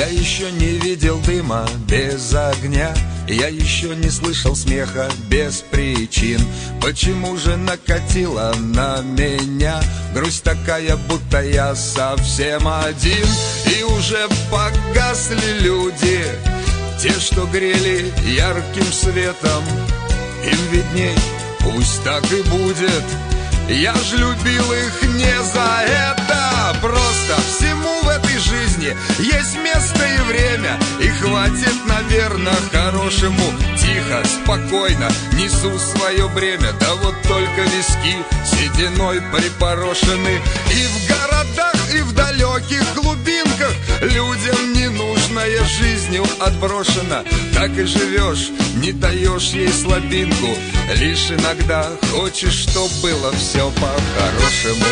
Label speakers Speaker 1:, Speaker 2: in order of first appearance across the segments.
Speaker 1: Я еще не видел дыма без огня, я еще не слышал смеха без причин. Почему же накатила на меня грусть такая, будто я совсем один? И уже погасли люди, те, что грели ярким светом. Им видней, пусть так и будет, я ж любил их не за это. Просто всему в этой жизни есть место и время, и хватит, наверное, хорошему. Тихо, спокойно несу свое бремя, да вот только виски сединой припорошены. И в городах, и в далеких глубинках людям ненужная жизнью отброшена. Так и живешь, не даешь ей слабинку, лишь иногда хочешь, чтоб было все по-хорошему.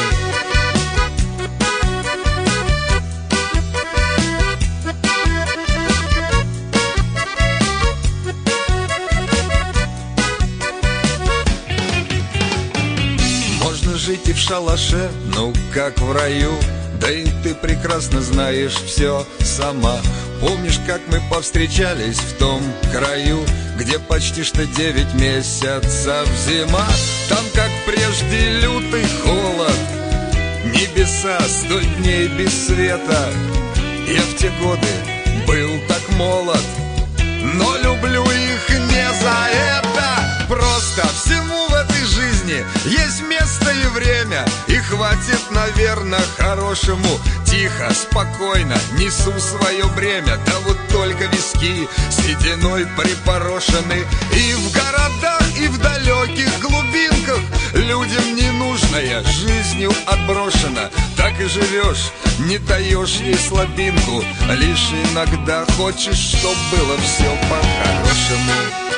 Speaker 1: Можно жить и в шалаше, ну как в раю, да и ты прекрасно знаешь все сама. Помнишь, как мы повстречались в том краю, где почти что 9 месяцев зима? Там, как прежде, лютый холод, небеса, 100 дней без света. Я в те годы был так молод, но люблю их не за это. Просто всему в этой жизни есть место и время, и хватит, наверное, хорошему. Тихо, спокойно несу свое бремя, да вот только виски сединой припорошены. И в городах, и в далеких глубинках людям ненужная жизнью отброшена. Так и живешь, не даешь ей слабинку, лишь иногда хочешь, чтоб было все по-хорошему.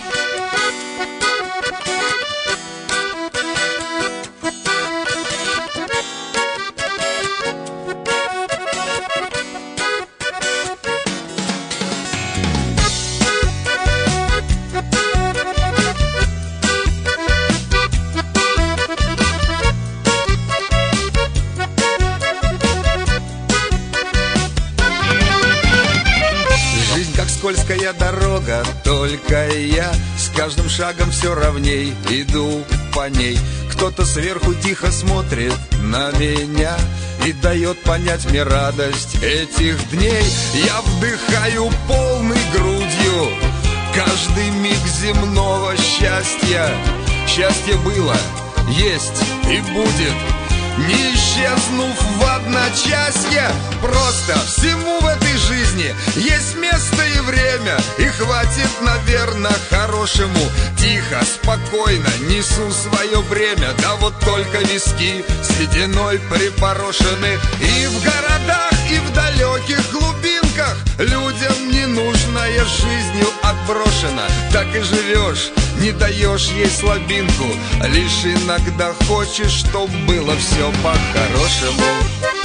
Speaker 1: Скользкая дорога, только я с каждым шагом все ровней иду по ней. Кто-то сверху тихо смотрит на меня и дает понять мне радость этих дней. Я вдыхаю полной грудью каждый миг земного счастья. Счастье было, есть и будет, не исчезнув в одночасье. Просто всему в этой жизни есть место и время, и хватит, наверное, хорошему. Тихо, спокойно несу свое бремя, да вот только виски сединой припорошены. И в городах, и в далеких глубинках людям ненужная жизнью отброшена. Так и живешь, не даешь ей слабинку, лишь иногда хочешь, чтоб было все по-хорошему.